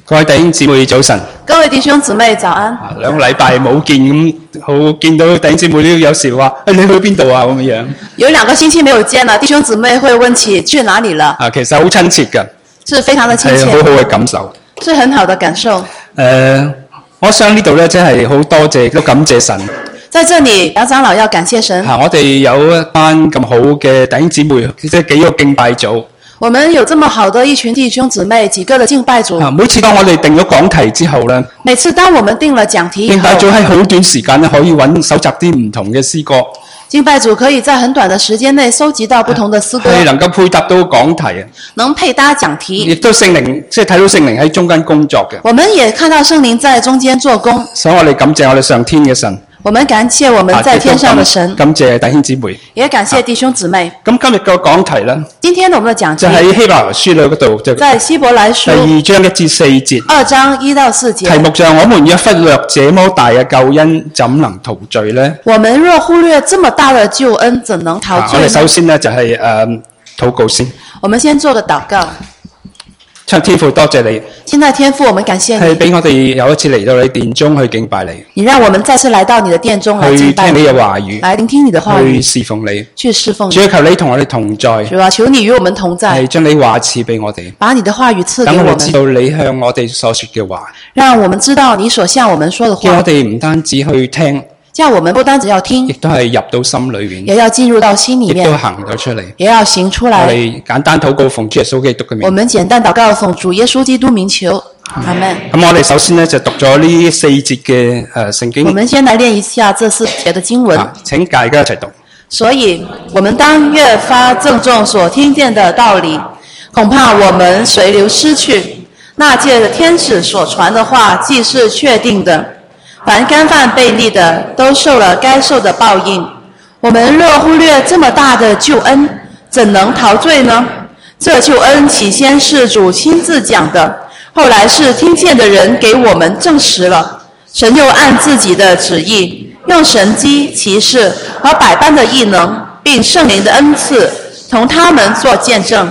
各位弟兄姊妹早晨。 各位弟兄姊妹早安。 兩個禮拜冇見咁，好見到弟兄姊妹都有時話：你去邊度啊？咁樣。 有2個星期沒有見了，弟兄姊妹會問起去哪裡了。 其實好親切㗎， 是非常的親切， 係好好嘅感受， 是很好的感受。 我想呢度咧，真係好多謝，都感謝神。 在這裡，楊長老要感謝神。 我哋有一班咁好嘅弟兄姊妹，即係幾個敬拜組。 我們有這麼好的一群弟兄姊妹，幾個的敬拜組。 每次當我哋定咗講題之後咧， 每次當我們定了講題以後， 敬拜組喺好短時間咧可以搜集啲唔同嘅詩歌。 敬拜組可以在很短的時間內收集到不同的詩歌， 係能夠配搭到講題， 能配搭講題， 亦都聖靈即係睇到聖靈喺中間工作嘅。 我們也看到聖靈在中間做工， 所以我哋感謝我哋上天嘅神。 我們感謝我們在天上的神， 感謝弟兄姊妹， 也感謝弟兄姊妹。 咁今日個講題呢， 今天我們的講題就喺希伯來書嗰度，就在希伯來書第2章1至4節 ，2章1到4節。 題目就係我們若忽略這麼大嘅救恩，怎能逃罪呢？ 我們若忽略這麼大的救恩，怎能逃罪呢？ 我哋首先呢，就係禱告先。 我們先做個禱告。 天父，多謝你。 現在天父，我們感謝你， 係俾我哋有一次嚟到你殿中去敬拜你。 你讓我們再次來到你的殿中來敬拜你， 去聽你嘅話語， 來聆聽你的話語， 去侍奉你， 去侍奉你。 主要求你同我哋同在。 主啊，求你與我們同在， 係將你話賜俾我哋， 把你的話語賜給等我我們， 哋知道你向我哋所說嘅話， 讓我們知道你所向我們說的話。 叫我哋唔單止去聽， 叫我們不單只要聽， 亦都係入到心裏面， 也要進入到心裡亦都面， 行咗出嚟。 也要行出我來。 哋簡單禱告，奉主耶穌基督嘅名。 我們簡單禱告，奉主耶穌基督名求，阿們。 咁我哋首先呢，就讀咗呢4節嘅聖經。 我們先來念一下這4節的經文。 請大家一齊讀。 所以，我們當越發鄭重所聽見的道理，恐怕我們隨流失去。那借天使所傳的話，既是確定的，凡干犯悖逆的，都受了該受的報應。我們若忽略這麼大的救恩，怎能逃罪呢？這救恩起先是主親自講的，後來是聽見的人給我們證實了。神又按自己的旨意，用神蹟、奇事和百般的異能，並聖靈的恩賜，同他們作見證。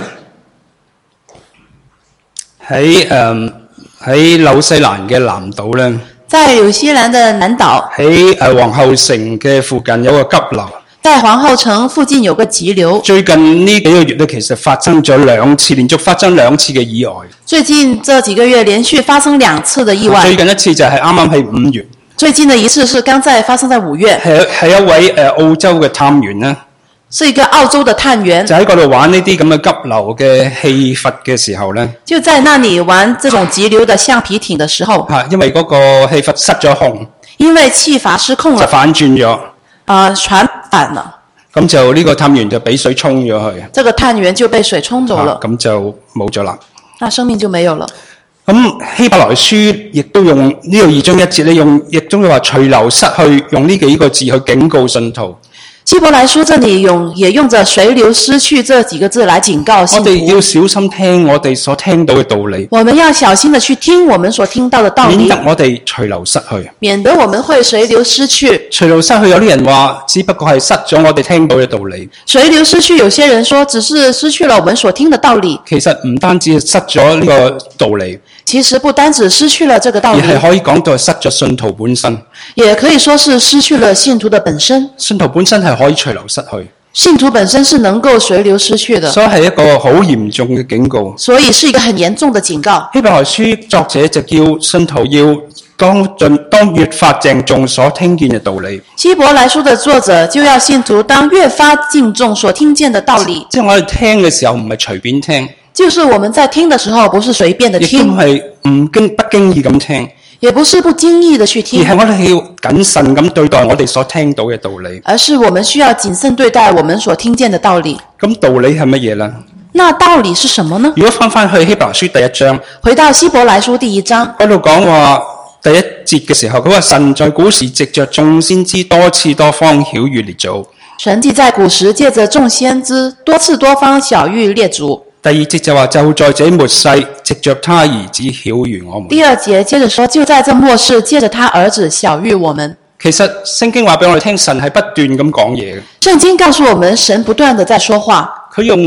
喺紐西蘭嘅南島咧， 在紐西蘭的南島， 喺皇后城嘅附近有個急流。 在皇后城附近有個急流。 最近呢幾個月咧，其實發生咗2次，連續發生2次嘅意外。 最近這幾個月連續發生2次的意外。 最近一次就係啱啱喺5月。 最近的一次是剛在發生在5月。 係一位澳洲嘅探員啦， 是一個澳洲的探員， 就喺嗰度玩呢啲咁嘅急流嘅氣閥嘅時候咧，就在那裡玩這種急流的橡皮艇的時候， 因為嗰個氣閥失咗控， 因為氣閥失控了， 就反轉咗， 船反了， 咁就呢個探員就俾水沖咗去， 這個探員就被水沖走了， 咁就冇咗啦， 那生命就沒有了。 咁希伯來書亦都用呢個2章1節咧，亦都話隨流失去，用呢幾個字去警告信徒。 希伯來書這裡也用着隨流失去這幾個字來警告信徒。 我哋要小心聽我哋所聽到嘅道理。 我們要小心地去聽我們所聽到的道理， 免得我哋隨流失去。 免得我們會隨流失去。 隨流失去，有啲人話只不過係失咗我哋聽到嘅道理。 隨流失去，有些人說只是失去了我們所聽的道理。 其實唔單止係失咗呢個道理， 其實不單止失去了這個道理， 而係可以講到係失咗信徒本身。 也可以說是失去了信徒的本身。 信徒本身係可以隨流失去， 信徒本身是能夠隨流失去的， 所以係一個好嚴重嘅警告。 所以是一個很嚴重的警告。 希伯來書作者就叫信徒要當越發鄭重所聽見嘅道理。 希伯來書的作者就要信徒當越發敬重所聽見的道理。 即係我哋聽嘅時候唔係隨便聽， 就是我們在聽的時候不是隨便的聽， 亦都係不經意咁聽， 也不是不經意的去聽， 而係我哋要謹慎咁對待我哋所聽到嘅道理。 而是我們需要謹慎對待我們所聽見的道理。 咁道理係乜嘢呢？ 那道理是什麼呢？ 如果翻去希伯來書第1章， 回到希伯來書第1章， 嗰度講話第1節嘅時候，佢話神在古時藉着眾先知多次多方曉諭列祖。 神既在古時借着眾先知多次多方曉諭列祖。 第2節就話就在這末世藉着他兒子曉諭我們。 第2節接着說就在這末世借着他兒子曉諭我們。 其實聖經話俾我哋聽，神係不斷咁講嘢嘅。 聖經告訴我們，神不斷地在說話。 佢用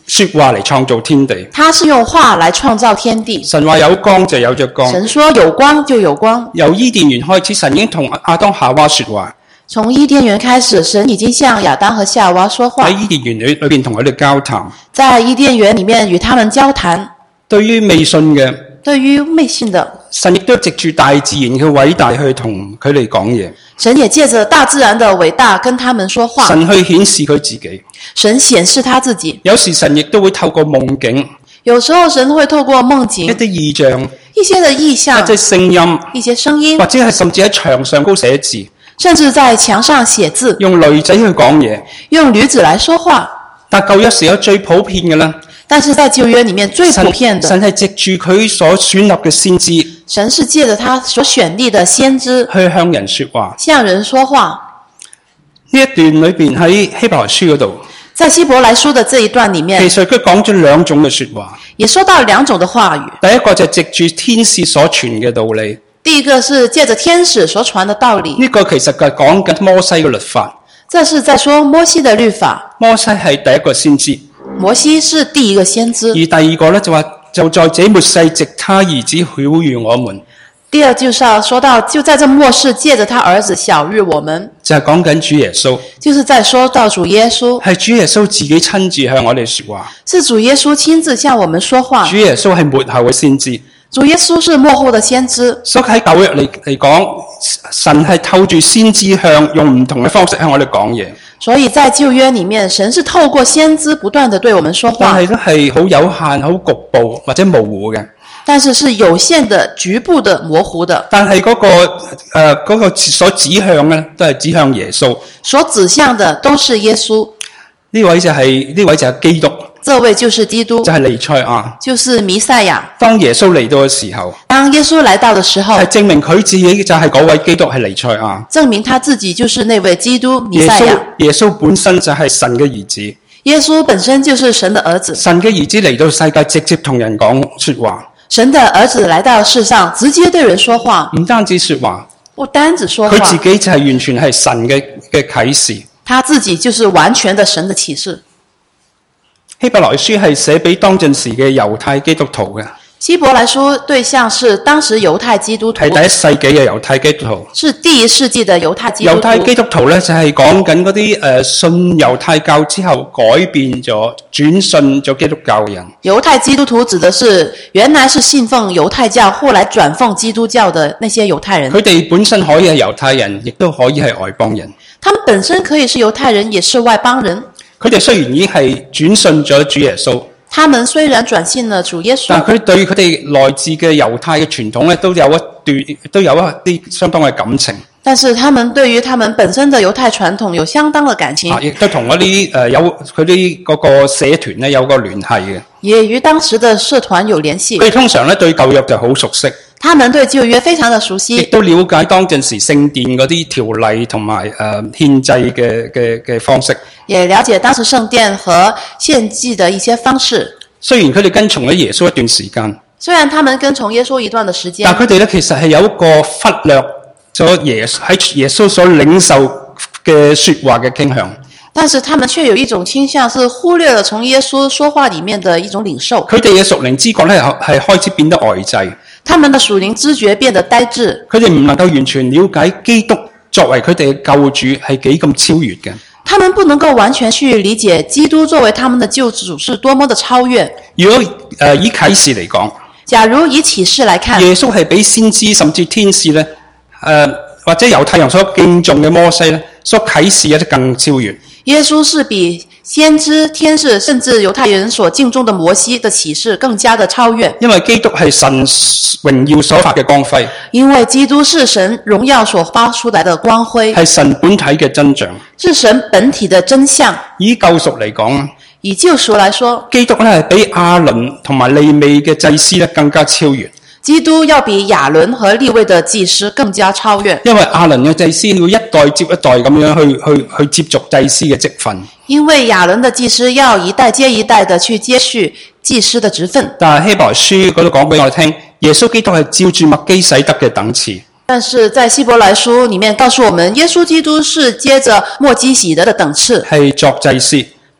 說話嚟創造天地。 他是用話來創造天地。 神話有光就有咗光。 神說有光就有光。 由伊甸園開始，神已經同亞當夏娃說話。 從伊甸園開始，神已經向亞當和夏娃說話。 喺伊甸園裏邊同佢哋交談。 在伊甸園裡面與他們交談。 對於未信嘅， 對於未信的， 神亦都藉住大自然嘅偉大去同佢哋講嘢。 神也借着大自然的偉大跟他們說話。 神去顯示佢自己。 神顯示他自己。 有時神亦都會透過夢境。 有時候神會透過夢境。 一啲意象。 一些的意象。 一啲聲音。 一些聲音。 或者係甚至喺牆上高寫字。 甚至在牆上寫字。 用驢仔去講嘢。 用驢子來說話。 但舊約時有最普遍嘅啦。 但是在舊約裡面最普遍的。 神係藉住佢所選立嘅先知。 神是借着他所選立的先知。 去向人說話。 向人說話。 呢一段裏邊喺希伯來書嗰度。 在希伯來書的這一段裡面。 其實佢講咗兩種嘅說話。 也說到兩種的話語。 第一個就係藉住天使所傳嘅道理。 第一個是借着天使所傳的道理。 呢個其實係講緊摩西嘅律法。 這是在說摩西的律法。 摩西係第一個先知。 摩西是第一個先知。 而第二個呢，就話就在這末世藉他兒子曉諭我們。 第二就是要說到就在這末世借着他兒子曉諭我們。 就係講緊主耶穌。 就是在說到主耶穌。 係主耶穌自己親自向我哋說話。 是主耶穌親自向我們說話。 主耶穌係末後嘅先知。 主耶穌是末後的先知。 所以喺舊約嚟講，神係透住先知用唔同嘅方式向我哋講嘢。 所以在舊約裡面，神是透過先知不斷地對我們說話。 但係都係好有限、好局部或者模糊嘅。 但是是有限的、局部的、模糊的。 但係嗰個所指向嘅都係指向耶穌。 所指向的都是耶穌。 呢位就係基督。 這位就是基督。 就係彌賽亞。 就是彌賽亞。 當耶穌嚟到嘅時候。 當耶穌來到的時候。 係證明佢自己就係嗰位基督係彌賽亞。 證明他自己就是那位基督彌賽亞。 耶穌本身就係神嘅兒子。 耶穌本身就是神的兒子。 神嘅兒子嚟到世界直接同人講說話。 神的兒子來到世上，直接對人說話。 唔單止說話。 不單止說話。 佢自己就係完全係神嘅啟示。 他自己就是完全的神的啟示。 希伯來書係寫俾當陣時嘅猶太基督徒嘅。 希伯來書對象是當時猶太基督徒。 係第一世紀嘅猶太基督徒。 是第一世紀的猶太基督徒。 猶太基督徒咧就係講緊嗰啲信猶太教之後改變咗轉信咗基督教嘅人。 猶太基督徒指的是原來是信奉猶太教，後來轉奉基督教的那些猶太人。 佢哋本身可以係猶太人，亦都可以係外邦人。 他們本身可以是猶太人，也是外邦人。 佢哋雖然已經係轉信咗主耶穌。 他們雖然轉信了主耶穌， 但佢對佢哋來自嘅猶太嘅傳統咧，都有一啲相當嘅感情。 但是他們對於他們本身的猶太傳統有相當的感情。 亦都同嗰啲有佢啲嗰個社團咧有個聯繫嘅。 也與當時的社團有聯繫。 佢哋通常咧對舊約就好熟悉。 他們對舊約非常的熟悉。 亦都了解當陣時聖殿嗰啲條例同埋獻祭嘅方式。 也了解當時聖殿和獻祭的一些方式。雖然佢哋跟從咗耶穌一段時間。 雖然他們跟從耶穌一段的時間。 但佢哋咧其實係有一個忽略咗喺耶穌所領受嘅說話嘅傾向。 但是他們卻有一種傾向，是忽略了從耶穌說話裡面的一種領受。 佢哋嘅屬靈知覺咧係開始變得呆滯。 他們的屬靈知覺變得呆滯。 佢哋唔能夠完全了解基督作為佢哋嘅救主係幾咁超越嘅。 他們不能夠完全去理解基督作為他們的救主是多麼的超越。 如果以啟示嚟講， 假如以啟示來看， 耶穌係比先知甚至天使咧，或者猶太人所敬重嘅摩西咧，所啟示嘅更超越。 耶穌是比先知、天使甚至猶太人所敬重的摩西的啟示更加的超越。 因為基督係神榮耀所發嘅光輝。 因為基督是神榮耀所發出來的光輝。 係神本體嘅真像。 是神本體的真相。 以救贖嚟講， 以救贖來說， 基督咧係比亞倫同埋利未嘅祭司咧更加超越。 基督要比亞倫和利未的祭司更加超越。 因為亞倫嘅祭司要一代接一代咁樣去接續祭司嘅職分。因為亞倫的祭司要一代接一代的去接續祭司的職分。但係希伯來書嗰度講俾我哋聽，耶穌基督係照住麥基洗德嘅等次。 但是在希伯來書裡面告訴我們，耶穌基督是接着麥基洗德的等次， 係作祭司。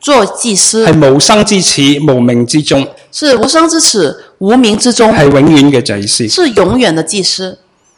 做祭司， 係無生之始，無名之終， 是無生之始，無名之終， 係永遠嘅祭司， 是永遠的祭司。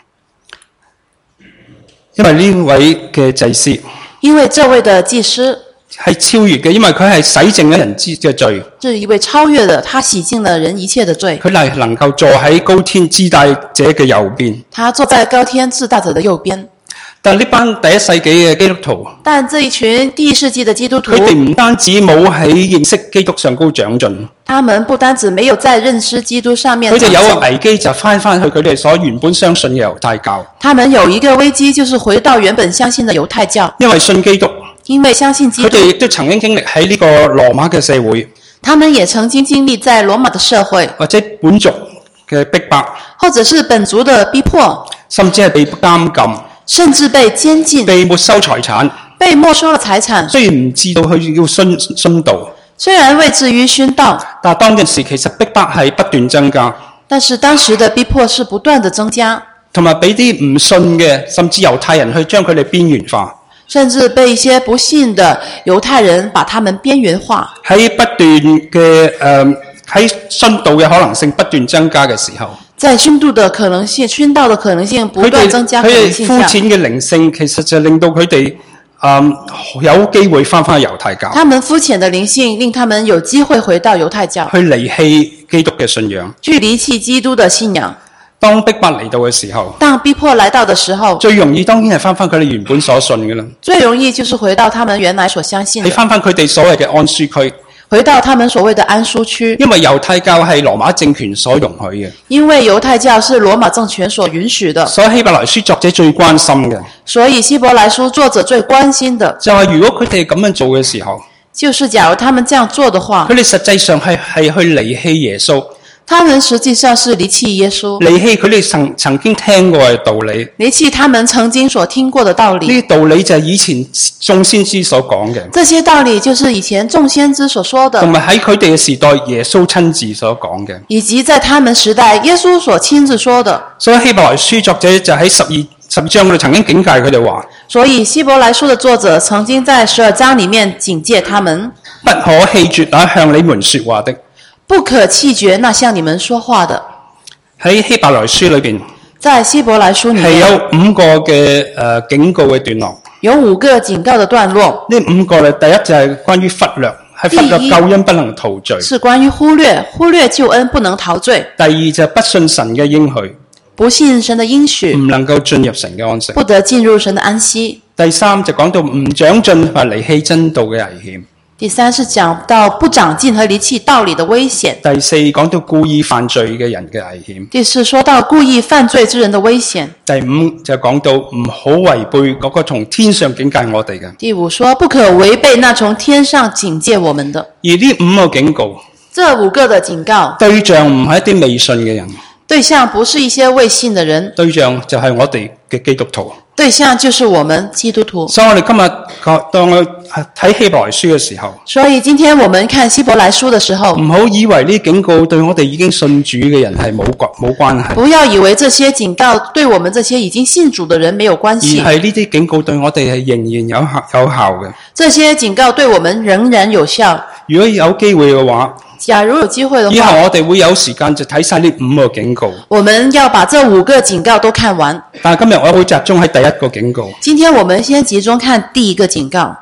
因為呢位嘅祭司， 因為這位的祭司係超越嘅，因為佢係洗淨咗人嘅罪。 是一位超越的，他洗淨了人一切的罪。 佢係能夠坐喺高天至大者嘅右邊。 他坐在高天至大者的右邊。 但呢班第一世紀嘅基督徒， 但這一群第一世紀的基督徒， 佢哋唔單止冇喺認識基督上高長進， 他們不單止沒有在認識基督上面長進， 佢哋有個危機就翻去佢哋所原本相信嘅猶太教。 他們有一個危機，就是回到原本相信的猶太教。 因為信基督， 因為相信基督， 佢哋亦都曾經經歷喺呢個羅馬嘅社會， 他們也曾經經歷在羅馬的社會， 或者本族嘅逼迫， 或者是本族的逼迫， 甚至係被監禁， 甚至被監禁， 被沒收財產， 被沒收了財產。 雖然唔知道佢要殉道， 雖然未至於殉道， 但係當陣時其實逼迫係不斷增加。 但是當時的逼迫是不斷的增加， 同埋俾啲唔信嘅，甚至猶太人去將佢哋邊緣化， 甚至被一些不信的猶太人把他們邊緣化。喺不斷嘅喺殉道嘅可能性不斷增加嘅時候， 在殉道的可能性不斷增加，佢哋膚淺嘅靈性其實就令到佢哋有機會翻猶太教。 他們膚淺的靈性令他們有機會回到猶太教， 去離棄基督嘅信仰， 去離棄基督的信仰。 當逼迫嚟到嘅時候， 當逼迫來到的時候， 最容易當然係翻佢哋原本所信嘅啦。 最容易就是回到他們原來所相信的， 係翻佢哋所謂嘅安舒區， 回到他們所謂的安舒區。 因為猶太教係羅馬政權所容許嘅， 因為猶太教是羅馬政權所允許的， 所以希伯來書作者最關心嘅， 所以希伯來書作者最關心的就係如果佢哋咁樣做嘅時候， 就是假如他們這樣做的話， 佢哋實際上係去離棄耶穌。 他們實際上是離棄耶穌， 離棄佢哋曾經聽過嘅道理， 離棄他們曾經所聽過的道理。 呢啲道理就係以前眾先知所講嘅， 這些道理就是以前眾先知所說的， 同埋喺佢哋嘅時代耶穌親自所講嘅， 以及在他們時代耶穌所親自說的。 所以希伯來書作者就喺十二章嗰度曾經警戒佢哋話， 所以希伯來書的作者曾經在12章裡面警戒他們， 不可棄絕那向你們說話的， 不可棄絕那向你們說話的。 喺希伯來書裏邊， 在希伯來書裡面係有5個嘅警告嘅段落， 有5個警告的段落。 呢5個咧，第一就係關於忽略，係忽略救恩不能逃罪， 是關於忽略救恩不能逃罪。 第二就係不信神嘅應許， 不信神的應許， 唔能夠進入神嘅安息， 不得進入神的安息。 第三就講到唔長進或離棄真道嘅危險。 第三是講到不長進和離棄道理的危險。 第四講到故意犯罪嘅人嘅危險。 第四說到故意犯罪之人的危險。 第五就講到唔好違背嗰個從天上警戒我哋嘅。 第五說不可違背那從天上警戒我們的。 而呢5個警告， 這5個的警告對象唔係一啲未信嘅人， 對象不是一些未信的人， 對象就係我哋嘅基督徒。 對象就是我們基督徒。 所以我哋今日當我睇希伯來書嘅時候， 所以今天我們看希伯來書的時候， 唔好以為呢警告對我哋已經信主嘅人係冇關係。 不要以為這些警告對我們這些已經信主的人沒有關係， 而係呢啲警告對我哋係仍然有效嘅。 這些警告對我們仍然有效。 如果有機會嘅話， 假如有機會的話， 以後我哋會有時間就睇晒呢5個警告。 我們要把這5個警告都看完。 但係今日我會集中喺第一個警告。 今天我們先集中看第一個警告。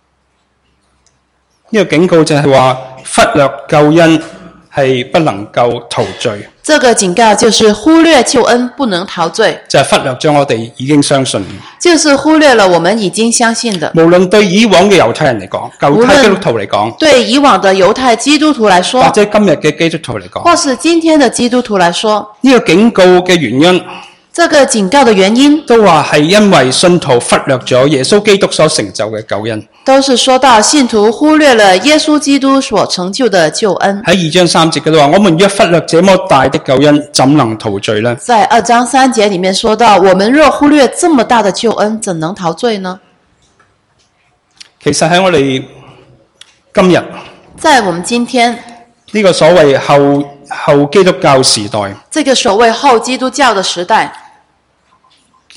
呢個警告就係話忽略救恩係不能夠逃罪。 這個警告就是忽略救恩不能逃罪， 就係忽略咗我哋已經相信， 就是忽略了我們已經相信的。 無論對以往嘅猶太人嚟講，猶太基督徒嚟講， 對以往的猶太基督徒來說， 或者今日嘅基督徒嚟講， 或是今天的基督徒來說， 呢個警告嘅原因， 這個警告的原因都話係因為信徒忽略咗耶穌基督所成就嘅救恩。 都是說到信徒忽略了耶穌基督所成就的救恩。 喺2章3節嗰度話，我們若忽略這麼大的救恩，怎能逃罪呢？ 在2章3節裡面說到，我們若忽略這麼大的救恩，怎能逃罪呢？ 其實喺我哋今日， 在我們今天呢個所謂後基督教時代， 這個所謂後基督教的時代，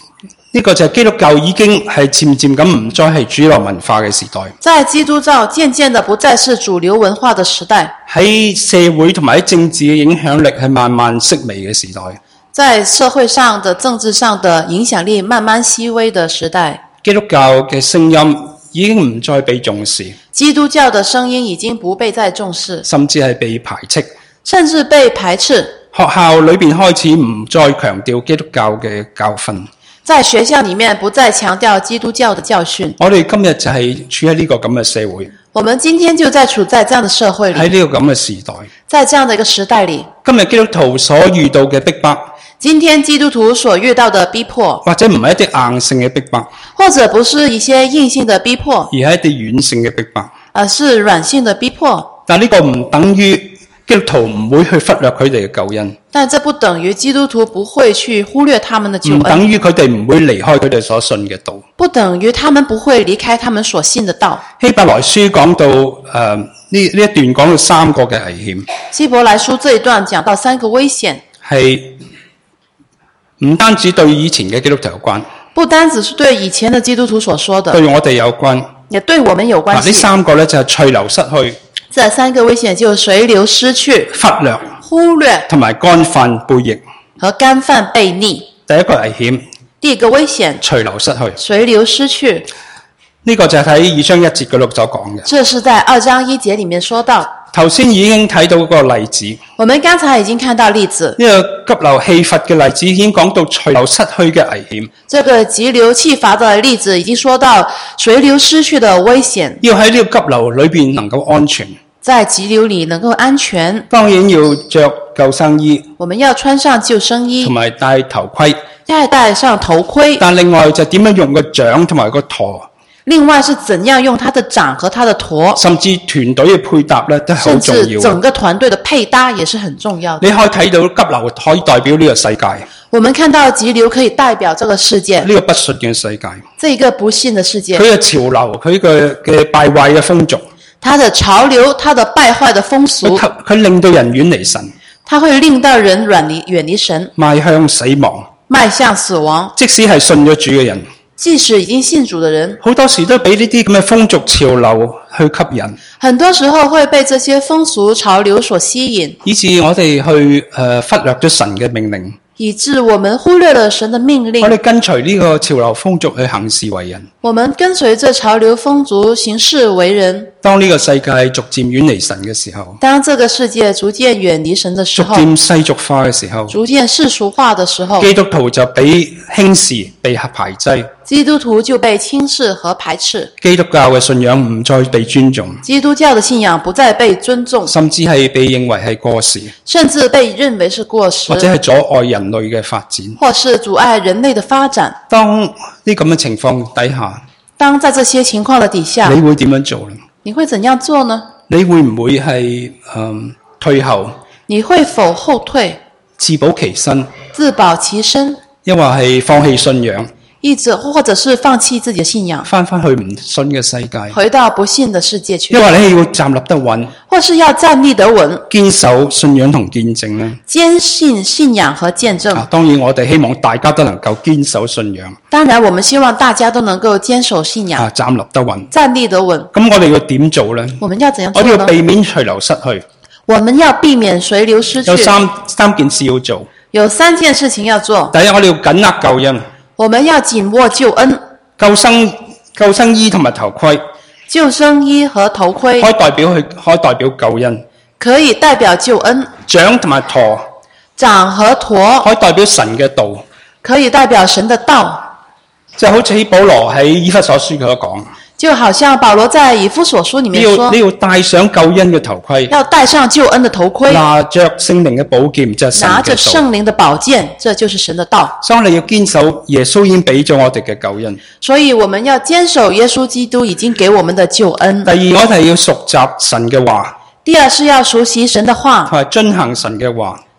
呢個就係基督教已經係漸漸咁唔再係主流文化嘅時代。 在基督教漸漸的不再是主流文化的時代。 喺社會同埋喺政治嘅影響力係慢慢式微嘅時代。 在社會上的政治上的影響力慢慢細微的時代。 基督教嘅聲音已經唔再被重視。 基督教的聲音已經不被再重視， 甚至係被排斥。 甚至被排斥。 學校裏邊開始唔再強調基督教嘅教訓。 在學校裡面不再強調基督教的教訓。 我哋今日就係處喺呢個咁嘅社會。 我們今天就在處在這樣的社會裡。 喺呢個咁嘅時代。 在這樣的一個時代裡。 今日基督徒所遇到嘅逼迫。 今天基督徒所遇到的逼迫。 或者唔係一啲硬性嘅逼迫。 或者不是一些硬性的逼迫。 而係一啲軟性嘅逼迫。 而是軟性的逼迫。 但呢個唔等於基督徒唔會去忽略佢哋嘅救恩。 但這不等於基督徒不會去忽略他們的救恩。 唔等於佢哋唔會離開佢哋所信嘅道。 不等於他們不會離開他們所信的道。 希伯來書講到呢一段講到3個嘅危險。 希伯來書這一段講到3個危險。係唔單止對以前嘅基督徒有關。 不單只是對以前的基督徒所說的。 對我哋有關。 也對我們有關係。 呢3個呢，就係隨流失去。 這3個危險就隨流失去、忽略同埋干犯背逆和干犯悖逆。 第一個危險。 第一個危險。 隨流失去。 隨流失去。 呢個就係喺2章1節嗰度所講嘅。 這是在2章1節裡面說到。 頭先已經睇到嗰個例子。 我們剛才已經看到例子。 呢個急流氣閥嘅例子已經講到隨流失去嘅危險。 這個急流氣閥的例子已經說到隨流失去的危險。 要喺呢個急流裏邊能夠安全。 在急流裡能夠安全。 當然要着救生衣。 我們要穿上救生衣。 同埋戴頭盔。 戴上頭盔。 但另外就點樣用個槳同埋個舵。 另外是怎樣用他的槳和他的舵。 甚至團隊嘅配搭咧都係好重要。 甚至整個團隊的配搭也是很重要的。 你可以睇到急流可以代表呢個世界。 我們看到急流可以代表這個世界。 呢個不信嘅世界。 這個不信的世界。 佢嘅潮流，佢嘅敗壞嘅風俗。 他的潮流，他的敗壞的風俗。 佢令到人遠離神。 他會令到人遠離神。 邁向死亡。 邁向死亡。 即使係信咗主嘅人。 即使已經信主的人， 好多時都俾呢啲咁嘅風俗潮流去吸引。 很多時候會被這些風俗潮流所吸引， 以致我哋去忽略咗神嘅命令。 以致我們忽略了神的命令。 我哋跟隨呢個潮流風俗去行事為人。 我們跟隨這潮流風俗行事為人。 當呢個世界逐漸遠離神嘅時候， 當這個世界逐漸遠離神的時候， 逐漸世俗化嘅時候， 逐漸世俗化的時候， 基督徒就被輕視、被排擠。 基督徒就被輕視和排斥。 基督教嘅信仰唔再被尊重。 基督教的信仰不再被尊重， 甚至係被認為係過時。 甚至被認為是過時， 或者係阻礙人類嘅發展， 或是阻礙人類的發展。 當呢咁嘅情況底下， 當在這些情況的底下， 你會點樣做呢？ 你會怎樣做呢？ 你會唔會係退後？ 你會否後退？ 自保其身？ 自保其身？ 抑或係放棄信仰？ 或者是放棄自己的信仰， 翻去唔信嘅世界， 回到不信的世界去。 因為你要站立得穩， 或是要站立得穩， 堅守信仰同見證呢？ 堅信信仰和見證。 當然我哋希望大家都能夠堅守信仰。 當然我們希望大家都能夠堅守信仰， 站立得穩， 站立得穩。 咁我哋要點做呢？ 我們要怎樣做呢？ 我哋要避免隨流失去。 我們要避免隨流失去。 有三件事要做。 有3件事情要做。 第一，我哋要緊握救恩。 我們要緊握救恩。 救生衣同埋頭盔。 救生衣和頭盔可以代表救恩。 可以代表救恩。 槳同埋舵。 槳和舵可以代表神嘅道。 可以代表神的道。 就好似保羅喺以弗所書佢講。 就好像保羅在以弗所書裡面說， 你要戴上救恩嘅頭盔， 要戴上救恩的頭盔， 拿着聖靈嘅寶劍，就係神嘅道， 拿着聖靈的寶劍，這就是神的道。 所以我哋要堅守耶穌已經俾咗我哋嘅救恩。 所以我們要堅守耶穌基督已經給我們的救恩。 第二，我哋要熟習神嘅話。 第二是要熟悉神的話， 同埋遵行神嘅話，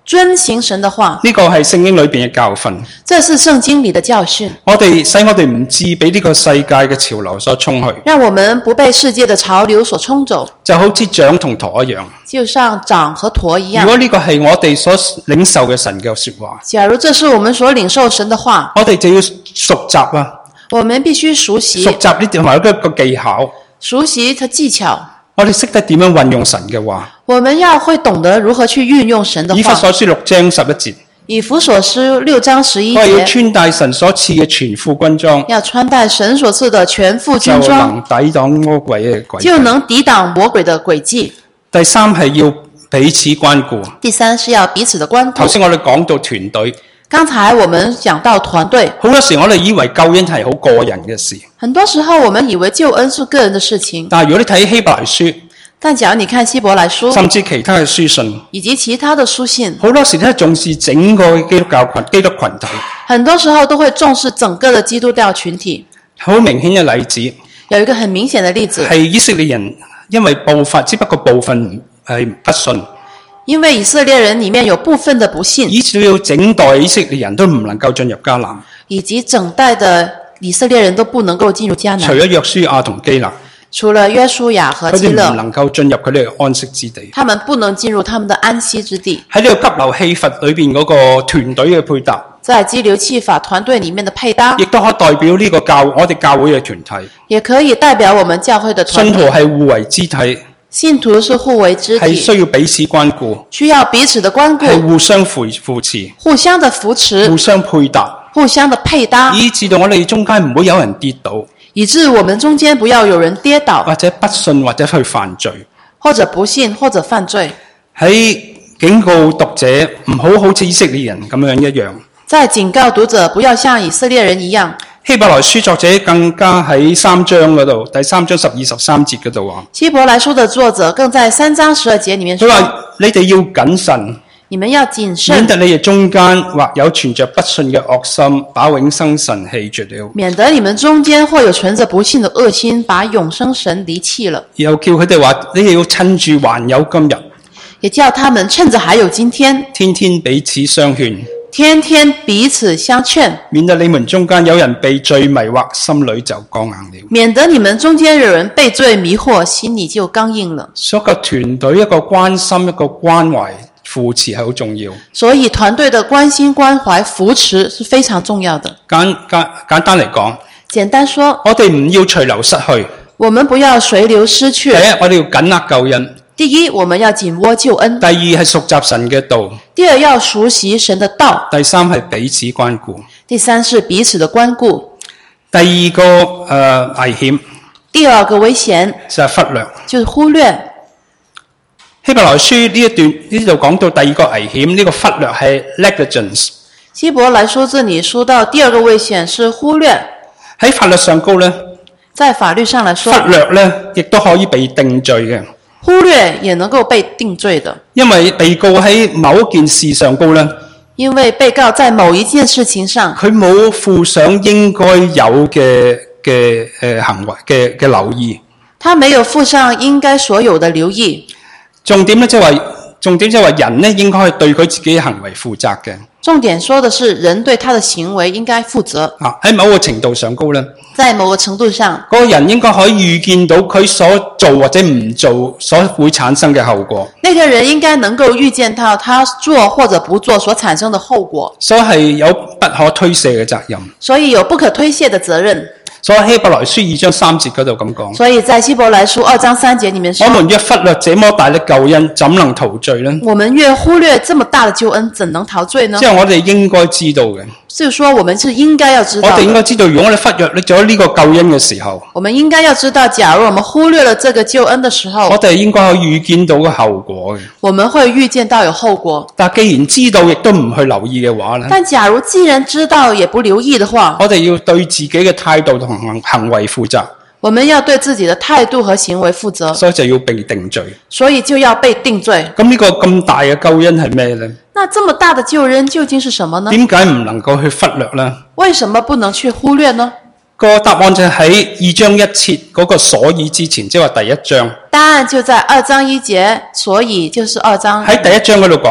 遵行神的話， 呢個係聖經裏邊嘅教訓。 這是聖經裏的教訓。 我哋唔致俾呢個世界嘅潮流所沖去， 讓我們不被世界的潮流所沖走， 就好似杖同駝一樣， 就像杖和駝一樣。 如果呢個係我哋所領受嘅神嘅說話， 假如這是我們所領受神的話， 我哋就要熟習啊。 我們必須熟習呢同埋一個技巧， 熟習和技巧。 我哋識得點樣運用神嘅話， 我們要會懂得如何去運用神的話。 以弗所書6章11節， 以弗所書6章11節， 我要穿戴神所賜嘅全副軍裝， 要穿戴神所賜的全副軍裝， 就能抵擋魔鬼嘅詭計， 就能抵擋魔鬼的詭計。 第三係要彼此關顧， 第三是要彼此的關顧。 頭先我哋講到團隊， 剛才我們講到團隊， 好多時我哋以為救恩係好個人嘅事， 很多時候我們以為救恩是個人的事情。 但係如果你睇希伯來書， 但假如你看希伯來書， 甚至其他嘅書信， 以及其他的書信， 好多時都係重視整個基督群體， 很多時候都會重視整個的基督教群體。 好明顯嘅例子， 有一個很明顯的例子， 係以色列人因為只不過部分係不信， 因為以色列人裡面有部分的不信， 以至到整代以色列人都唔能夠進入迦南， 以及整代的以色列人都不能夠進入迦南， 除咗約書亞同基勒， 除了約書亞和基勒， 佢哋唔能夠進入佢哋嘅安息之地， 他們不能進入他們的安息之地。 喺呢個急流氣閥裏邊嗰個團隊嘅配搭， 在激流氣閥團隊裡面的配搭， 亦都可以代表呢個我哋教會嘅團體， 也可以代表我們教會的團體。 信徒係互為肢體， 信徒是互為肢體， 係需要彼此關顧， 需要彼此的關顧， 係互相扶持， 互相的扶持， 互相配搭， 互相的配搭， 以致到我哋中間唔會有人跌倒， 以致我們中間不要有人跌倒， 或者不信或者去犯罪， 或者不信或者犯罪。 喺警告讀者唔好似以色列人咁樣一樣， 在警告讀者不要像以色列人一樣。 希伯來書作者更加喺3章嗰度，第3章12、13節嗰度話， 希伯來書的作者更在3章12節裡面說， 佢話你哋要謹慎， 你們要謹慎， 免得你哋中間或有存着不信嘅惡心，把永生神棄絕了。 免得你們中間或有存着不信的惡心，把永生神離棄了。 又叫佢哋話，你哋要趁住還有今日， 也叫他們趁着還有今天， 天天彼此相勸， 天天彼此相勸， 免得你們中間有人被罪迷惑，心裏就剛硬了。 免得你們中間有人被罪迷惑，心裏就剛硬了。 所以個團隊一個關心，一個關懷扶持係好重要。 所以團隊的關心關懷扶持是非常重要的。 簡單嚟講， 簡單說， 我哋唔要隨流失去。 我們不要隨流失去。 第一，我哋要緊握救恩。 第一，我們要緊握救恩。 第二係熟習神嘅道。 第二，要熟習神的道。 第三係彼此關顧。 第三是彼此的關顧。 第二個危險。 第二個危險就係忽略。 就是忽略。 希伯來書呢度講到第二個危險，呢個忽略係 negligence。 希伯來書這裡說到第二個危險是忽略。 喺法律上高呢， 在法律上來說， 忽略呢亦都可以被定罪嘅。 忽略也能夠被定罪的。因為被告喺某一件事上高呢， 因為被告在某一件事情上， 佢冇負上應該有嘅行為嘅留意。 他沒有負上應該所有的留意。重點就係話人呢應該對佢自己嘅行為負責嘅。 重點說的是人對他的行為應該負責。 喺某個程度上高呢， 在某個程度上， 嗰個人應該可以預見到佢所做或者唔做所會產生嘅後果。 那個人應該能夠預見到他做或者不做所產生的後果。 所以係有不可推卸嘅責任。 所以有不可推卸的責任。 所以希伯來書2章3節嗰度咁講。 所以在希伯來書2章3節裡面說， 我們若忽略這麼大的救恩，怎能逃罪呢？ 我們越忽略這麼大的救恩，怎能逃罪呢？ 即係我哋應該知道嘅。 就是說我們是應該要知道的。 我哋應該知道，如果我哋忽略咗呢個救恩嘅時候， 我們應該要知道，假如我們忽略了這個救恩的時候， 我哋應該可以預見到嘅後果嘅。 我們會預見到有後果。 但既然知道，亦都唔去留意嘅話呢？ 但假如既然知道也不留意的話， 我哋要對自己嘅態度同行為負責。 我們要對自己的態度和行為負責。 所以就要被定罪。 所以就要被定罪。 咁呢個咁大嘅救恩係咩呢？ 那這麼大的救恩究竟是什麼呢？ 點解唔能夠去忽略呢？ 為什麼不能去忽略呢？ 個答案就喺2章1節嗰個所以之前，即係話第一章。 答案就在2章1節，所以就是2章。 喺第一章嗰度講到。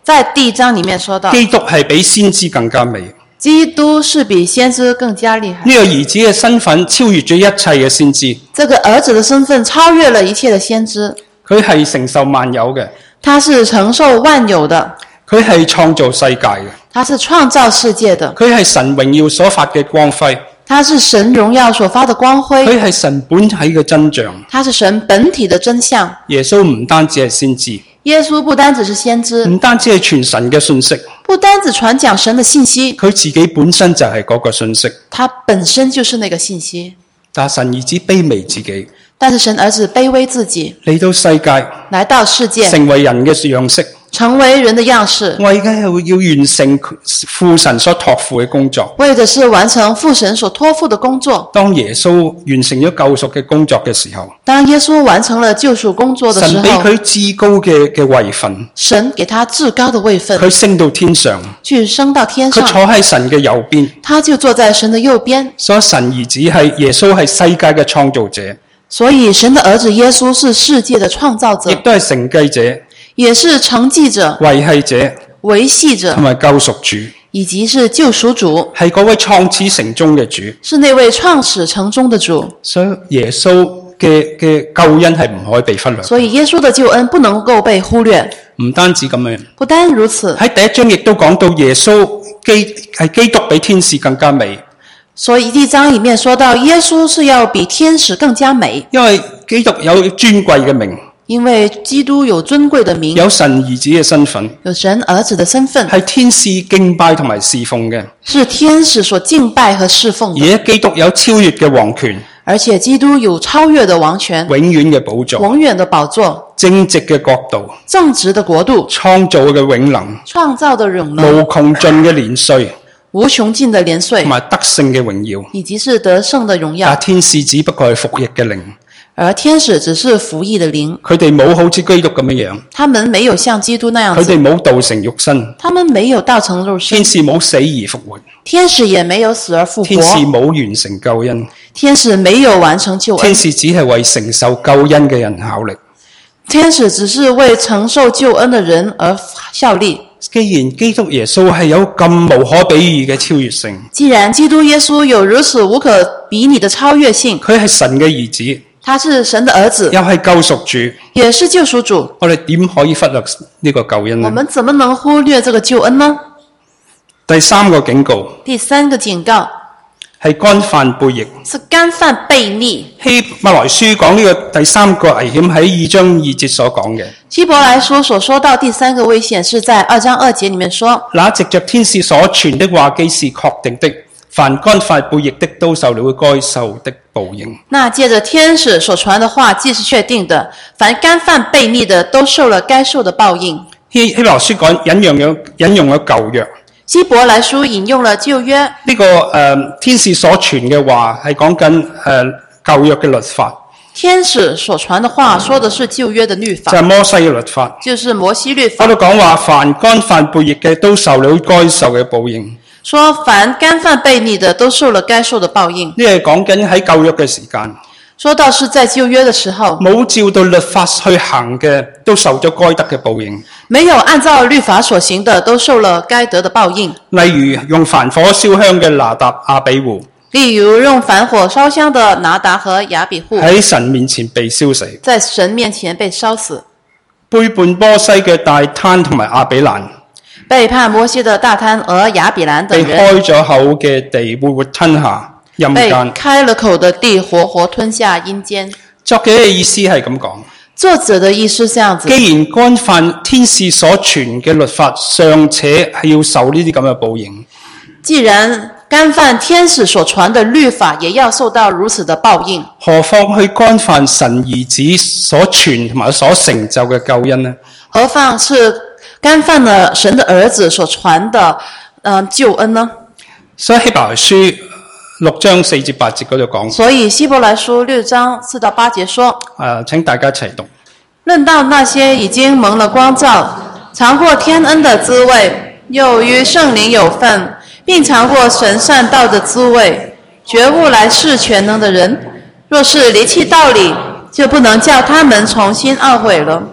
在第1章裡面說到， 基督係比先知更加美。 基督是比先知更加厲害。 呢個兒子嘅身份超越咗一切嘅先知。 這個兒子的身份超越了一切的先知。 佢係承受萬有嘅。 他是承受萬有的。 佢係創造世界嘅。 他是創造世界的。 佢係神榮耀所發嘅光輝。 他是神榮耀所發的光輝。 佢係神本體嘅真像。 他是神本體的真相。 耶穌唔單止係先知。 耶穌不單只是先知， 唔單止係傳神嘅信息， 不單只傳講神的信息， 佢自己本身就係嗰個信息。 他本身就是那個信息。 但神兒子卑微自己， 但是神兒子卑微自己， 嚟到世界， 來到世界， 成為人嘅樣式， 成為人的樣式， 為嘅係要完成父神所託付嘅工作。 為的是完成父神所託付的工作。 當耶穌完成咗救贖嘅工作嘅時候， 當耶穌完成了救贖工作的時候， 神俾佢至高嘅位份， 神給他至高的位份， 佢升到天上， 去升到天上， 佢坐喺神嘅右邊， 他就坐在神的右邊。 所以神兒子係耶穌係世界嘅創造者， 所以神的兒子耶穌是世界的創造者， 亦都係承繼者， 也是承繼者、 維繫者、 維繫者同埋救贖主， 以及是救贖主， 係嗰位創始成終嘅主， 是那位創始成終的主。 所以耶穌嘅救恩係唔可以被忽略。 所以耶穌的救恩不能夠被忽略。 唔單止咁樣， 不單如此， 喺第1章亦都講到耶穌基督比天使更加美。 所以第1章裡面說到耶穌是要比天使更加美， 因為基督有尊貴嘅名， 因為基督有尊貴的名， 有神兒子嘅身份， 有神兒子的身份， 係天使敬拜同埋侍奉嘅， 是天使所敬拜和侍奉的。 而基督有超越嘅王權， 而且基督有超越的王權， 永遠嘅寶座， 永遠的寶座， 正直嘅國度， 正直的國度， 創造嘅永能， 創造的永能， 無窮盡嘅年歲， 無窮盡的年歲， 同埋得勝嘅榮耀， 以及是得勝的榮耀。 但天使只不過係服役嘅靈， 而天使只是服役的靈， 佢哋冇好似基督咁樣， 他們沒有像基督那樣子， 佢哋冇道成肉身， 他們沒有道成肉身， 天使冇死而復活， 天使也沒有死而復活， 天使冇完成救恩， 天使沒有完成救恩， 天使只係為承受救恩嘅人效力， 天使只是為承受救恩的人而效力。 既然基督耶穌係有咁無可比擬嘅超越性， 既然基督耶穌有如此無可比擬的超越性， 佢係神嘅兒子， 他是神的兒子， 又係救贖主， 也是救贖主， 我哋點可以忽略呢個救恩呢？ 我們怎麼能忽略這個救恩呢？ 第3個警告， 第3個警告係干犯悖逆， 是干犯悖逆。 希伯來書講呢個第3個危險喺2章2節所講嘅。 希伯來書所說到第3個危險是在2章2節裡面說， 那藉着天使所傳的話既是確定的，凡干犯悖逆的都受了該受的報應。 那借着天使所傳的話既是確定的，凡干犯悖逆的都受了該受的報應。 希伯來書講引用咗舊約。 希伯來書引用了舊約， 呢個天使所傳嘅話係講緊舊約嘅律法。 天使所傳的話說的是舊約的律法， 就係摩西嘅律法， 就是摩西律法。 嗰度講話，凡干犯悖逆嘅都受了該受嘅報應。 說凡干犯悖逆的都受了該受的報應。 呢係講緊喺舊約嘅時間。 說到是在舊約的時候， 冇照到律法去行嘅都受咗該得嘅報應。 沒有按照律法所行的都受了該得的報應。 例如用凡火燒香嘅拿答亞比戶， 例如用凡火燒香的拿答和亞比戶喺神面前被燒死， 在神面前被燒死。 背叛摩西嘅大坍同埋亞比蘭， 背叛摩西的大坍和亞比蘭等人， 被開咗口嘅地活活吞下陰被間。 開了口的地活活吞下陰間。 作者嘅意思係咁講， 作者的意思是這樣子， 既然干犯天使所傳嘅律法，尚且係要受呢啲咁嘅報應， 既然干犯天使所傳的律法，也要受到如此的報應， 何況去干犯神兒子所傳同埋所成就嘅救恩呢？ 何況是干犯了神的兒子所傳的救恩呢？ 所以希伯來書6章4至8節嗰度講， 所以希伯來書6章4到8節說， 請大家一齊讀。 論到那些已經蒙了光照，嘗過天恩的滋味，又與聖靈有份，並嘗過神善道的滋味，覺悟來世全能的人，若是離棄道理，就不能叫他們重新懊悔了。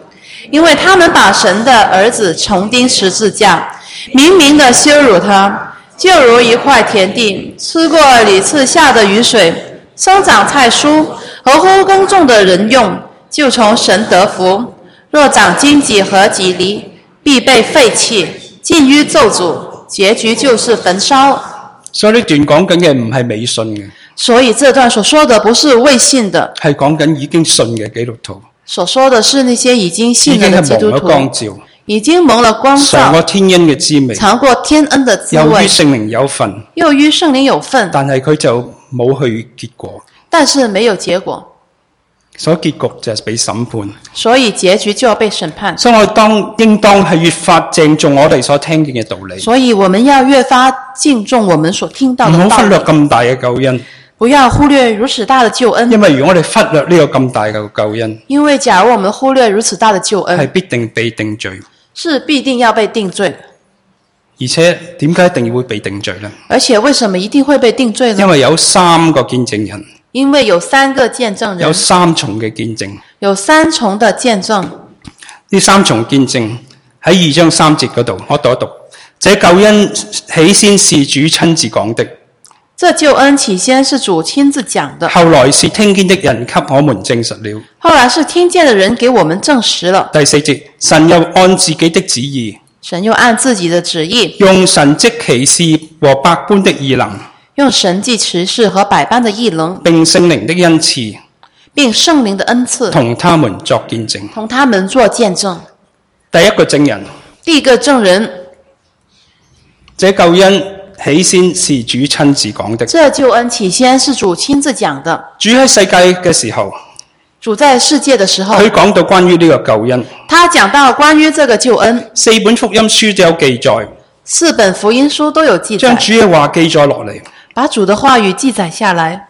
因为他们把神的儿子重钉十字架，明明的羞辱他，就如一块田地，吃过屡次下的雨水，生长菜蔬，合乎耕种的人用，就从神得福；若长荆棘和棘藜，必被廢棄，盡於咒詛，結局就是焚燒。 所以呢段講緊嘅唔係未信嘅， 所以這段所說的不是未信的， 係講緊已經信嘅基督徒， 所說的是那些已經信了的基督徒， 已經係蒙咗光照， 已經蒙了光照， 嘗過天恩嘅滋味， 嘗過天恩的滋味， 又於聖靈有份， 又於聖靈有份， 但係佢就冇去結果， 但是沒有結果， 所以結局就係被審判， 所以結局就要被審判。 所以我哋應當係越發鄭重我哋所聽見嘅道理， 所以我們要越發敬重我們所聽到的道理， 唔好忽略咁大嘅救恩， 不要忽略如此大的救恩， 因為如果我哋忽略呢個咁大嘅救恩， 因為假如我們忽略如此大的救恩， 係必定被定罪， 是必定要被定罪。 而且點解一定要會被定罪呢？ 而且為什麼一定會被定罪呢？ 因為有3個見證人， 因為有3個見證人， 有3重嘅見證， 有3重的見證。 呢3重見證喺2章3節嗰度，我讀一讀。這救恩起先是主親自講的， 這救恩起先是主親自講的， 後來是聽見的人給我們證實了。 後來是聽見的人給我們證實了。 第4節，神又按自己的旨意， 神又按自己的旨意， 用神蹟奇事和百般的異能， 用神蹟奇事和百般的異能， 並聖靈的恩賜， 並聖靈的恩賜， 同他們作見證。 同他們作見證。 第一個證人， 第一個證人， 這救恩起先是主親自講的。 這救恩起先是主親自講的。 主喺世界嘅時候， 主在世界的時候， 佢講到關於呢個救恩， 他講到關於這個救恩 ，4本福音書都有記載 ，4本福音書都有記載， 將主嘅話記載落嚟， 把主的話語記載下來。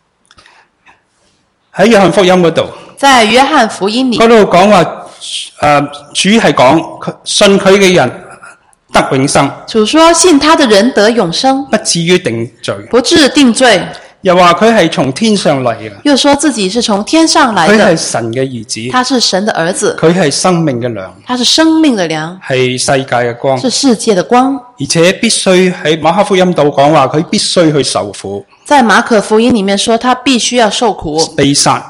喺約翰福音嗰度， 在約翰福音裏嗰度講話，主係講信佢嘅人得永生。 主說信他的人得永生， 不至於定罪， 不致定罪。 又話佢係從天上嚟嘅， 又說自己是從天上來的， 佢係神嘅兒子， 他是神的兒子， 佢係生命嘅糧， 他是生命的糧， 係世界嘅光， 是世界的光， 而且必須喺馬可福音度講話，佢必須去受苦。 在馬可福音裏面說，他必須要受苦， 被殺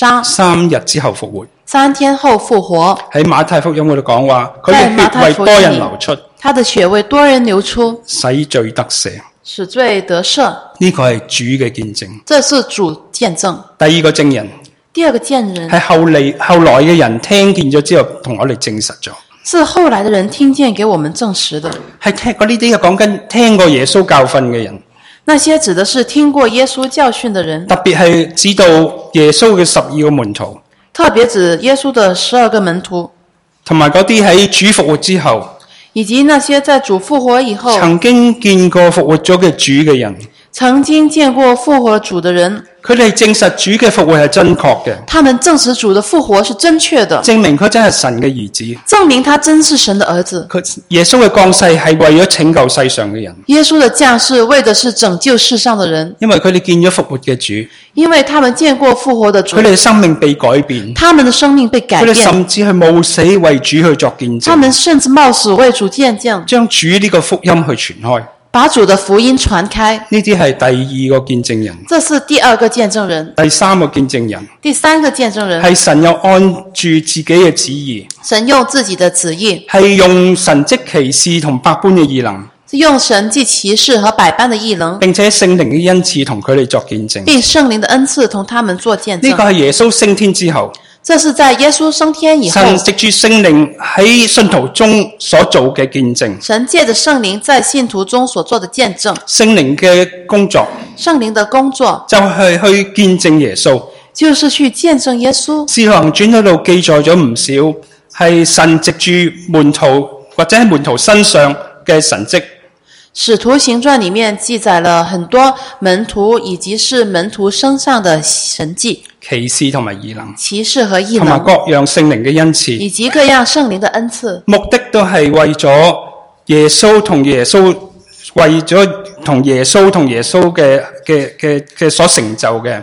，3日之後復活 ，3天後復活。 喺馬太福音嗰度講話，佢嘅血為多人流出， 他的血為多人流出， 使罪得赦， 使罪得赦。 呢個係主嘅見證， 這是主見證。 第二個證人， 第二個見人係後來嘅人聽見咗之後，同我哋證實咗。 是後來的人聽見給我們證實的， 係聽過呢啲講緊聽過耶穌教訓嘅人。 那些指的是聽過耶穌教訓的人， 特別係指到耶穌嘅12個門徒， 特別指耶穌的12個門徒， 同埋嗰啲喺主復活之後， 以及那些在主復活以後曾經見過復活咗嘅主嘅人， 曾經見過復活主的人， 佢哋證實主嘅復活係真確嘅， 他們證實主的復活是正確的， 證明佢真係神嘅兒子， 證明他真是神的兒子。 耶穌嘅降世係為咗拯救世上嘅人， 耶穌的降世為的是拯救世上的人， 因為佢哋見咗復活嘅主， 因為他們見過復活的主， 佢哋嘅生命被改變， 他們的生命被改變， 佢哋甚至係冒死為主去作見證， 他們甚至冒死為主見證， 將主呢個福音去傳開， 把主的福音傳開。 呢啲係第二個見證人， 這是第二個見證人。 第三個見證人， 第三個見證人係神又按住自己嘅旨意， 神用自己的旨意， 係用神蹟奇事同百般嘅異能， 用神蹟奇事和百般的異能， 並且聖靈嘅恩賜同佢哋作見證， 並聖靈的恩賜同他們作見證。 呢個係耶穌升天之後， 這是在耶穌升天以後， 神藉住聖靈喺信徒中所做嘅見證， 神借着聖靈在信徒中所做的見證， 聖靈嘅工作， 聖靈的工作就係去見證耶穌， 就是去見證耶穌。 使徒行傳嗰度記載咗唔少係神藉住門徒或者喺門徒身上嘅神蹟。 使徒行傳裡面記載了很多門徒以及是門徒身上的神蹟、 奇事同埋異能， 奇事和異能， 同埋各樣聖靈嘅恩賜， 以及各樣聖靈的恩賜， 目的都係為咗耶穌同耶穌，為咗同耶穌嘅所成就嘅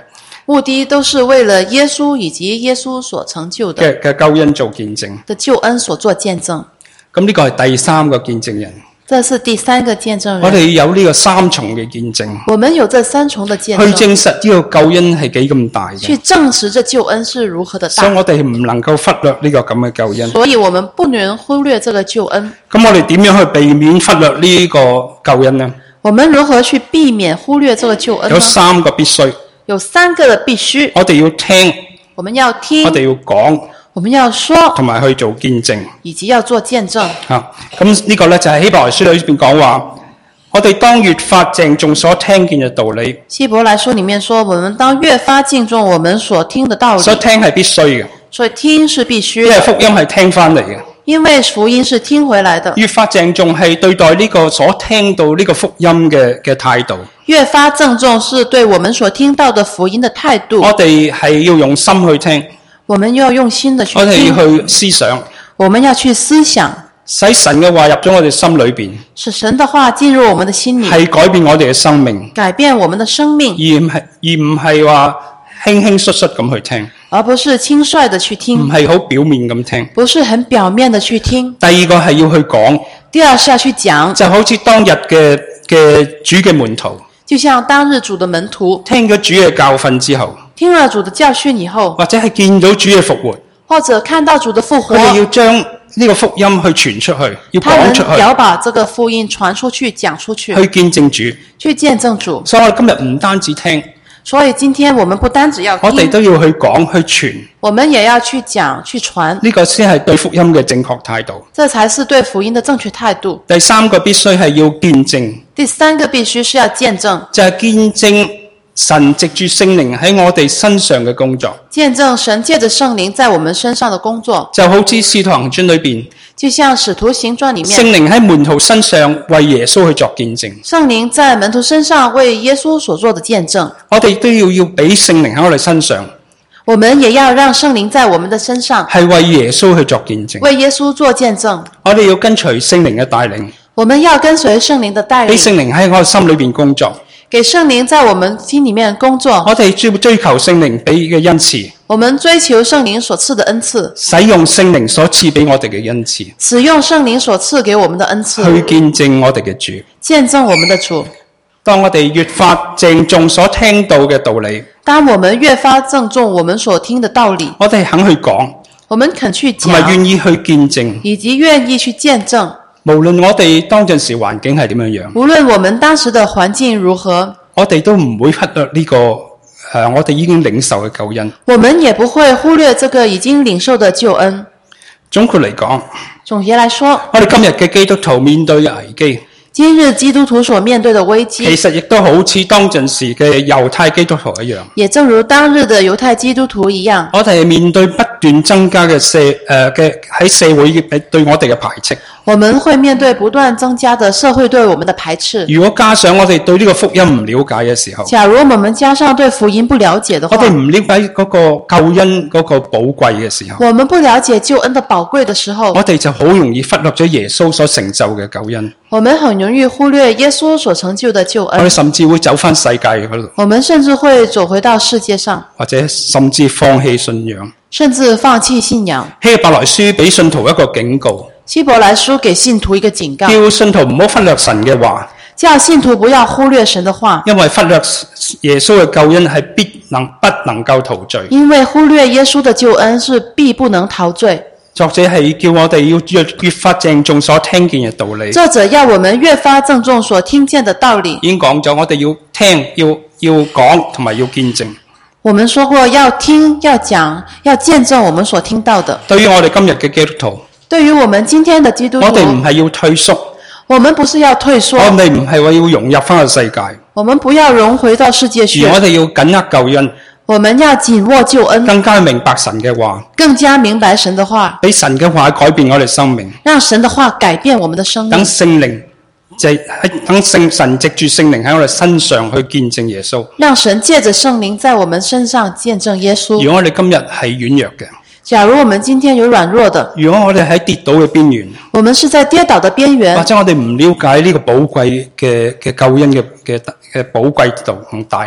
目的都是為了耶穌以及耶穌所成就的救恩做見證的救恩所做見證。 咁呢個係第三個見證人。 這是第三個見證人。 我哋有呢個三重嘅見證。 我們有這三重的見證。 去證實呢個救恩係幾咁大嘅。 去證實這救恩是如何的大。 所以我哋唔能夠忽略呢個咁嘅救恩。 所以我們不能忽略這個救恩。 咁我哋點樣去避免忽略呢個救恩呢？ 我們如何去避免忽略這個救恩呢？ 有三個必須。 有三個的必須。 我哋要聽。 我們要聽。 我哋要講。 我們要說， 同埋去做見證， 以及要做見證。 咁呢個咧就係希伯來書裏邊講話，我哋當越發鄭重所聽見嘅道理。 希伯來書裡面說，我們當越發敬重我們所聽的道理。 所以聽係必須嘅， 所以聽是必須的。 因為福音係聽翻嚟嘅， 因為福音是聽回來的。 越發鄭重係對待呢個所聽到呢個福音嘅態度。 越發鄭重是對我們所聽到的福音的態度。 我哋係要用心去聽。 我們要用心的去聽， 我哋要去思想， 我們要去思想， 使神嘅話入咗我哋心裏邊， 使神的話進入我們的心裏， 係改變我哋嘅生命， 改變我們的生命， 而唔係話輕輕率率咁去聽， 而不是輕率的去聽， 唔係好表面咁聽， 不是很表面的去聽。 第二個係要去講， 第二是要去講， 就好似當日嘅主嘅門徒， 就像當日主的門徒聽咗主嘅教訓之後， 聽了主的教訓以後， 或者係見到主嘅復活， 或者看到主的復活， 佢哋要將呢個福音去傳出去，要講出去， 他們要把這個福音傳出去，講出去， 去見證主， 去見證主。 所以我哋今日唔單止聽， 所以今天我們不單止要聽， 我哋都要去講去傳， 我們也要去講去傳， 呢個先係對福音嘅正確態度， 這才是對福音的正確態度。 第三個必須係要見證， 第三個必須是要見證， 就係見證神藉住聖靈喺我哋身上嘅工作， 見證神借着聖靈在我們身上的工作， 就好似使徒行傳裏邊， 就像使徒行傳裏面， 聖靈喺門徒身上為耶穌去作見證， 聖靈在門徒身上為耶穌所做的見證， 我哋都要俾聖靈喺我哋身上， 我們也要讓聖靈在我們的身上， 係為耶穌去作見證， 為耶穌做見證， 我哋要跟隨聖靈嘅帶領， 我們要跟隨聖靈的帶領， 俾聖靈喺我哋心裏邊工作， 給聖靈在我們心裡面工作， 我哋追求聖靈俾嘅恩賜， 我們追求聖靈所賜的恩賜， 使用聖靈所賜俾我哋嘅恩賜， 使用聖靈所賜給我們的恩賜， 去見證我哋嘅主， 見證我們的主。 當我哋越發鄭重所聽到嘅道理， 當我們越發鄭重我們所聽的道理， 我哋肯去講， 我們肯去講， 同埋願意去見證， 以及願意去見證， 無論我哋當陣時環境係點樣樣， 無論我們當時的環境如何， 我哋都唔會忽略呢個我哋已經領受嘅救恩。 我們也不會忽略這個已經領受的救恩。 總括嚟講， 總結來說， 我哋今日嘅基督徒面對嘅危機， 今日基督徒所面對的危機， 其實亦都好似當陣時嘅猶太基督徒一樣， 也正如當日的猶太基督徒一樣， 我哋係面對不斷增加嘅喺社會對我哋嘅排斥。 我們會面對不斷增加的社會對我們的排斥。 如果加上我哋對呢個福音唔了解嘅時候， 假如我們加上對福音不了解的話， 我哋唔了解嗰個救恩嗰個寶貴嘅時候， 我們不了解救恩的寶貴的時候， 我哋就好容易忽略咗耶穌所成就嘅救恩。 我們很容易忽略耶穌所成就的救恩。 我哋甚至會走返世界嗰度， 我們甚至會走回到世界上， 或者甚至放棄信仰， 甚至放棄信仰。 希伯來書俾信徒一個警告， 希伯來書給信徒一個警告， 叫信徒唔好忽略神嘅話， 叫信徒不要忽略神的話， 因為忽略耶穌嘅救恩係不能夠逃罪。 因為忽略耶穌的救恩是必不能逃罪。 作者係叫我哋要越發鄭重所聽見嘅道理。 作者要我們越發鄭重所聽見的道理。 已經講咗，我哋要聽、要講同埋要見證。 我們說過要聽、要講、要見證我們所聽到的。 對於我哋今日嘅基督徒， 對於我們今天的基督徒， 我哋唔係要退縮， 我們不是要退縮， 我哋唔係話要融入翻個世界， 我們不要融回到世界去， 而我哋要緊握救恩， 我們要緊握救恩， 更加明白神嘅話， 更加明白神的話， 俾神嘅話改變我哋生命， 讓神的話改變我們的生命， 等聖靈等神藉住聖靈喺我哋身上去見證耶穌， 讓神借着聖靈在我們身上見證耶穌。 如果我哋今日係軟弱嘅， 假如我們今天有軟弱的， 如果我哋喺跌倒嘅邊緣， 我們是在跌倒的邊緣， 或者我哋唔了解呢個寶貴嘅救恩嘅寶貴度同大能，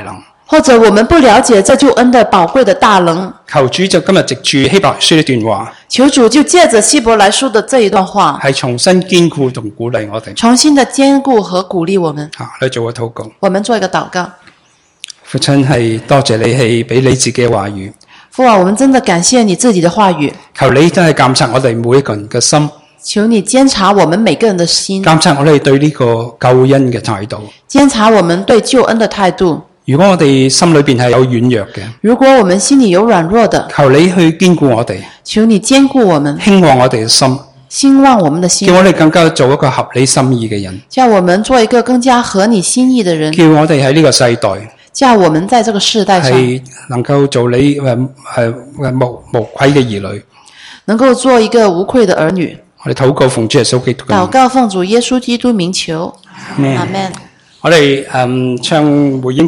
或者我們不了解這救恩的寶貴的大能， 求主就今日藉住希伯來書呢段話， 求主就借着希伯來書的這一段話， 係重新堅固同鼓勵我哋， 重新的堅固和鼓勵我們。 嚟做個禱告。 我們做一個禱告。 父親，係多謝你係俾你自己嘅話語。 父啊，我們真的感謝你自己的話語。 求你真係監察我哋每一個人嘅心。 求你監察我們每個人的心。 監察我哋對呢個救恩嘅態度。 監察我們對救恩的態度。 如果我哋心裏邊係有軟弱嘅， 如果我們心裏有軟弱的， 求你去堅固我哋。 求你堅固我們， 興旺我哋嘅心， 興旺我們的心， 叫我哋更加做一個合你心意嘅人， 叫我們做一個更加合你心意的人， 叫我哋喺呢個世代， 叫我們在這個世代上係能夠做你無愧嘅兒女， 能夠做一個無愧的兒女。 我哋禱告奉主耶穌基督嘅名， 禱告奉主耶穌基督名求，阿們。 我哋唱回應。